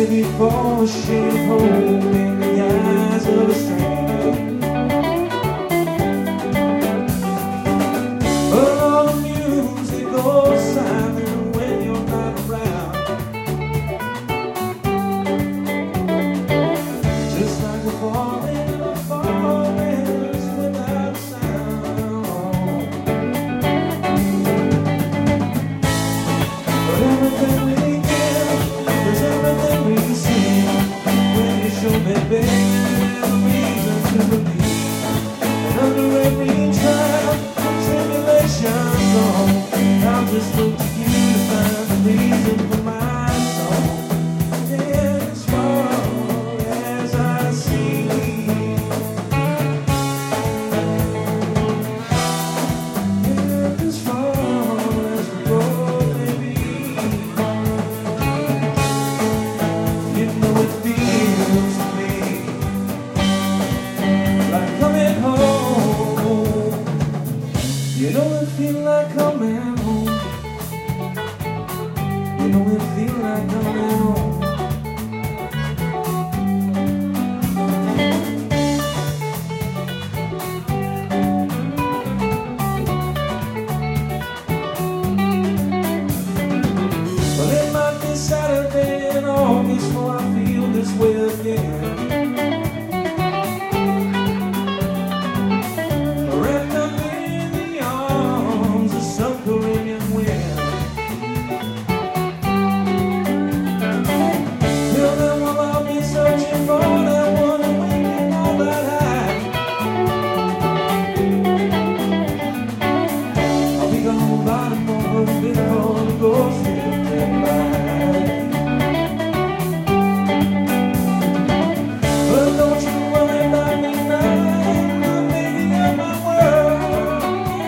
before she hold in the eyes of a stranger. But all the music goes silent when you're not around. Just like a falling without sound. But everything we give is everything we see. When you show me, baby, a reason to believe. And under every trial, tribulation, I'll just look to you to find the reason for my song. And as far as I see, and as far as the road may be, you know it feels to me like coming home. You know it feel like coming home. You know it feel like coming home. Well, it might be Saturday in August before I feel this way again. Wrapped up in the arms of some Caribbean wind. Till then, well, I'll be searching for that one and waiting all that high. I'll be gone by tomorrow before the ghost drifting by. But don't you worry about me now, I'm making up my world.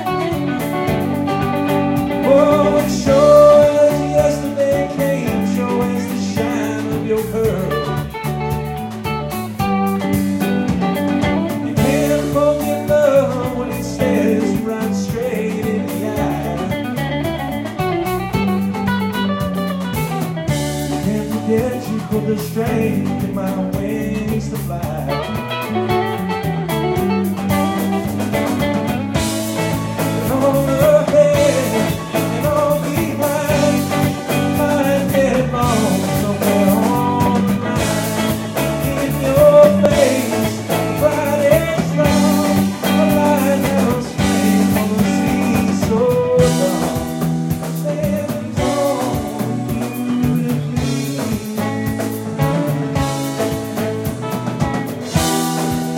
Oh, it sure as yesterday came, sure as the shine of your pearl. You can't forget love when it stares you right straight in the eye. You can't forget you put the strength in my wings to fly. And all ahead and all behind, might get lost somewhere on the line. In your face, bright and strong, a light house flame on the sea so dark. Standing tall, beautifully.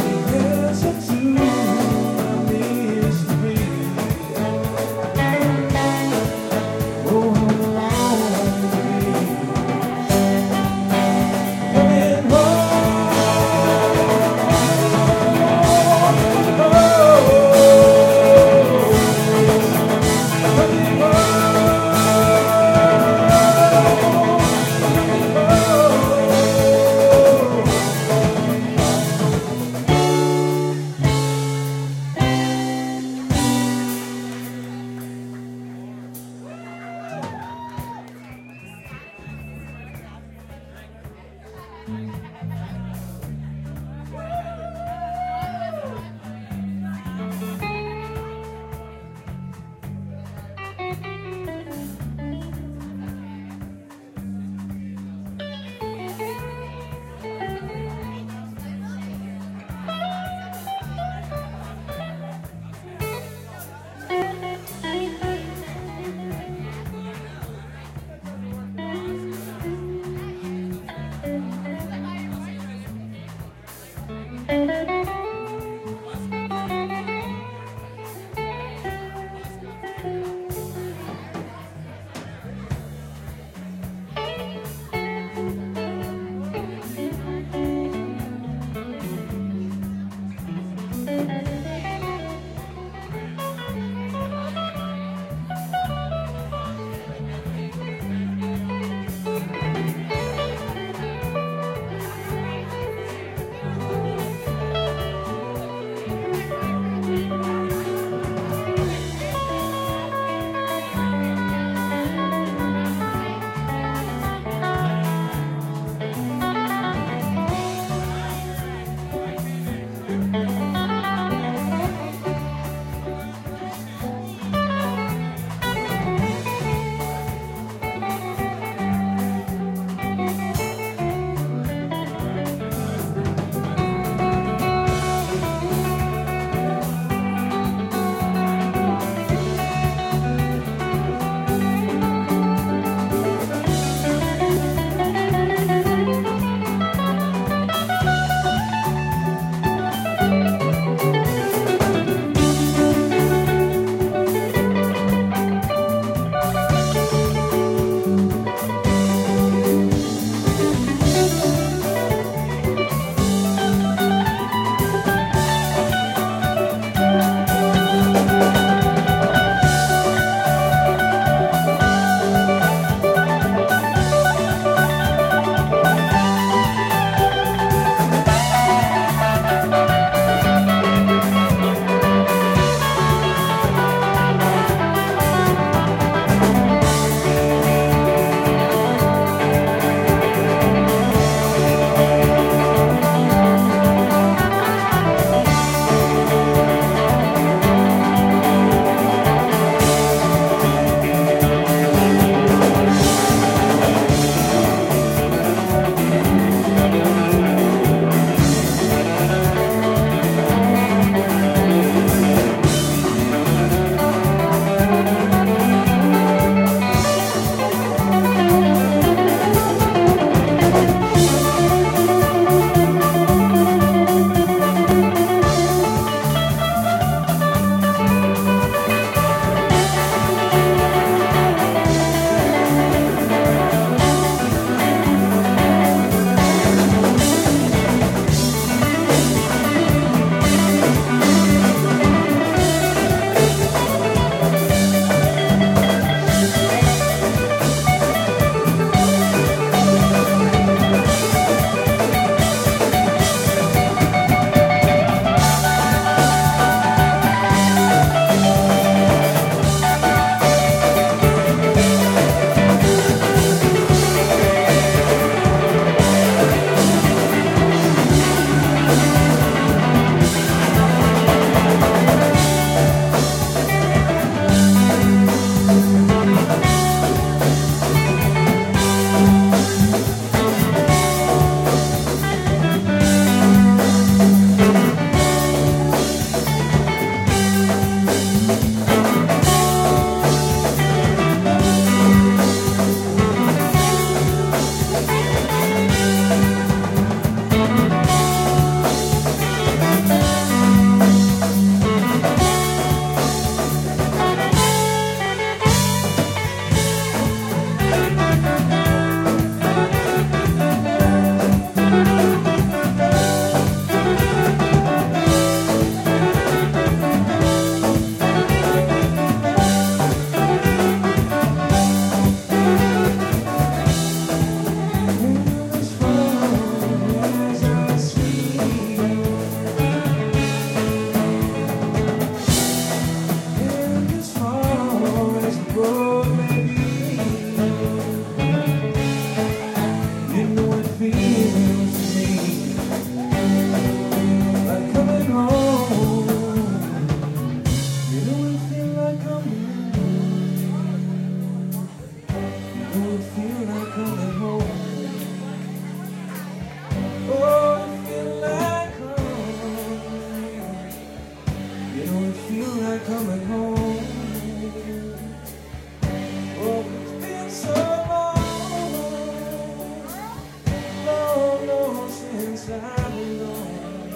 inside me long.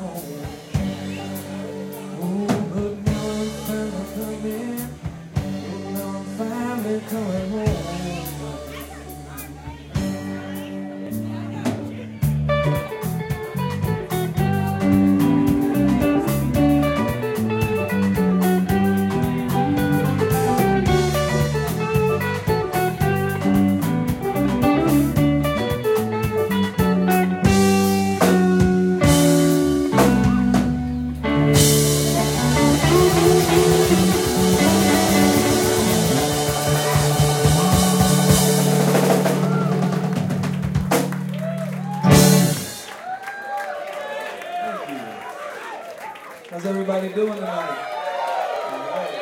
Oh, but now I'm finally coming. Oh, now I'm finally coming home. How's everybody doing tonight? All right.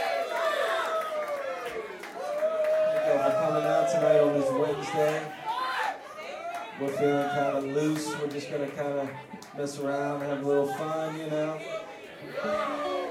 Thank y'all for coming out tonight on this Wednesday. We're feeling kind of loose. We're just going to kind of mess around and have a little fun, you know.